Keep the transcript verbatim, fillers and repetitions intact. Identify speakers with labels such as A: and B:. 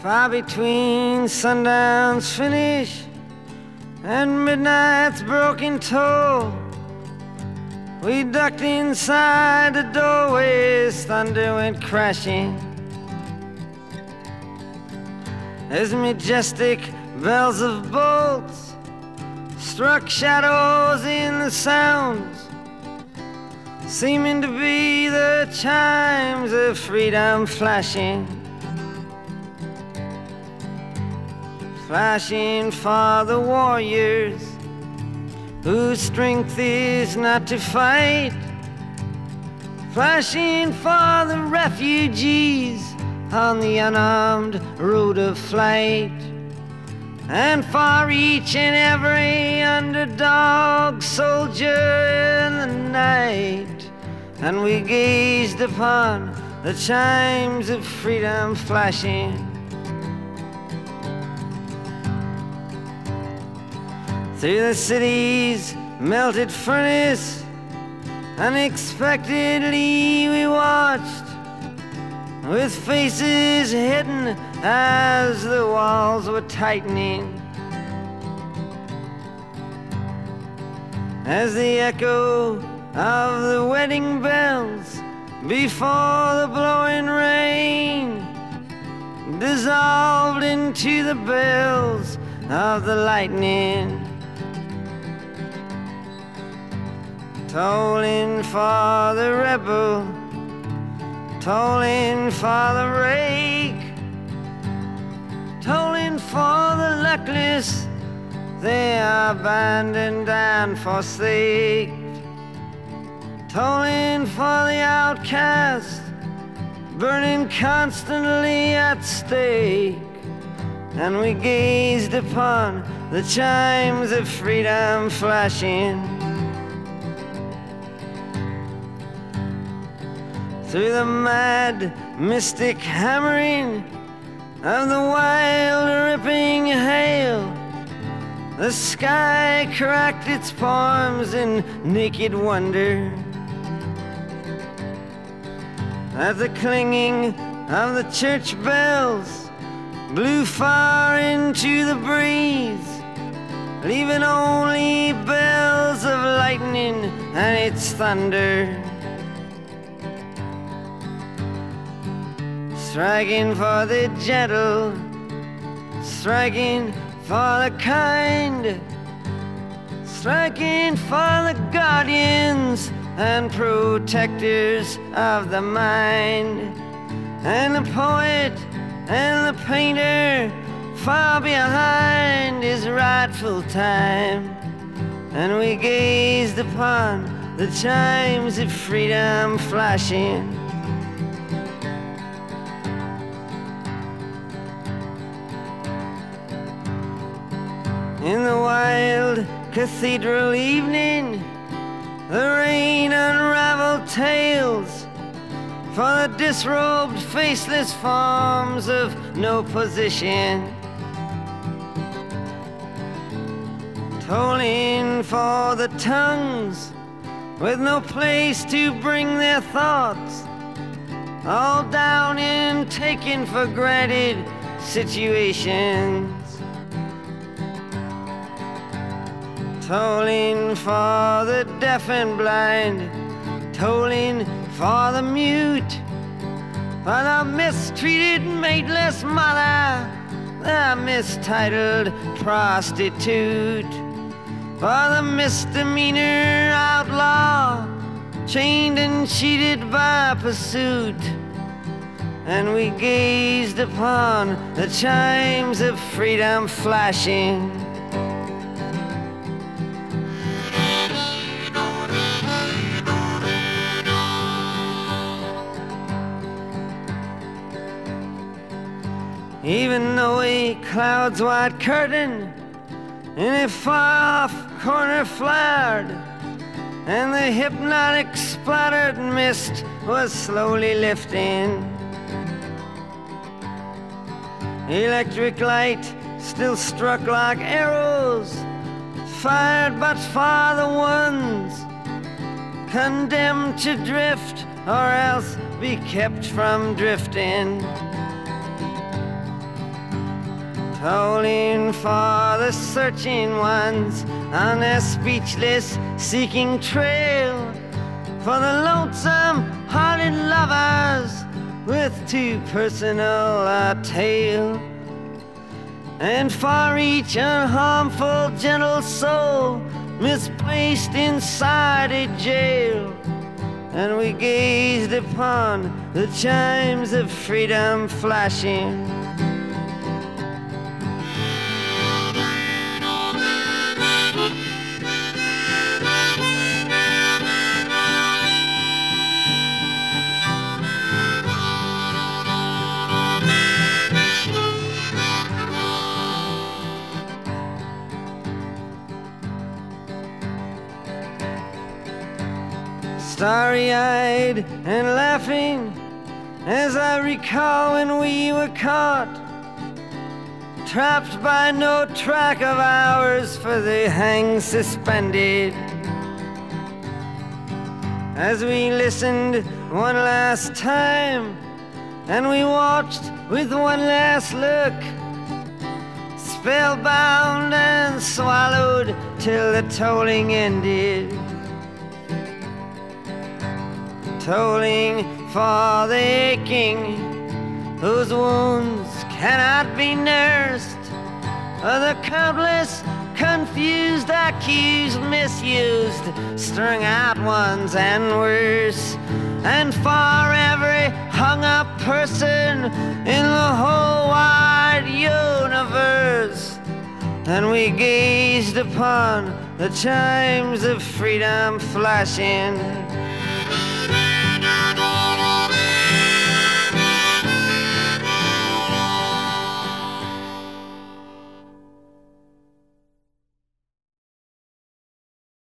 A: Far between sundown's finish and midnight's broken toll, we ducked inside the doorways, thunder went crashing. As majestic bells of bolts struck shadows in the sounds, seeming to be the chimes of freedom flashing. Flashing for the warriors whose strength is not to fight, flashing for the refugees on the unarmed road of flight, and for each and every underdog soldier in the night. And we gazed upon the chimes of freedom flashing. Through the city's melted furnace, unexpectedly we watched, with faces hidden as the walls were tightening. As the echo of the wedding bells before the blowing rain dissolved into the bells of the lightning, tolling for the rebel, tolling for the rake, tolling for the luckless, they are abandoned and forsake, tolling for the outcast, burning constantly at stake. And we gazed upon the chimes of freedom flashing. Through the mad, mystic hammering of the wild, ripping hail, the sky cracked its palms in naked wonder. As the clinging of the church bells blew far into the breeze, leaving only bells of lightning and its thunder, striking for the gentle, striking for the kind, striking for the guardians and protectors of the mind, and the poet and the painter far behind his rightful time. And we gazed upon the chimes of freedom flashing. In the wild cathedral evening, the rain unraveled tales for the disrobed, faceless forms of no position, tolling for the tongues with no place to bring their thoughts, all down in taken for granted situations, tolling for the deaf and blind, tolling for the mute, for the mistreated mateless mother, the mistitled prostitute, for the misdemeanor outlaw, chained and cheated by pursuit. And we gazed upon the chimes of freedom flashing. Even though a cloud's white curtain in a far-off corner flared, and the hypnotic splattered mist was slowly lifting, electric light still struck like arrows, fired but for the ones condemned to drift or else be kept from drifting. tolling for the searching ones on their speechless seeking trail, for the lonesome-hearted lovers with too personal a tale, and for each unharmful gentle soul misplaced inside a jail. And we gazed upon the chimes of freedom flashing. Starry-eyed and laughing as I recall when we were caught, trapped by no track of ours, for they hang suspended. As we listened one last time and we watched with one last look, spellbound and swallowed till the tolling ended. Tolling for the aching whose wounds cannot be nursed, or the countless confused, accused, misused, strung out ones and worse, and for every hung-up person in the whole wide universe. And we gazed upon the chimes of freedom flashing.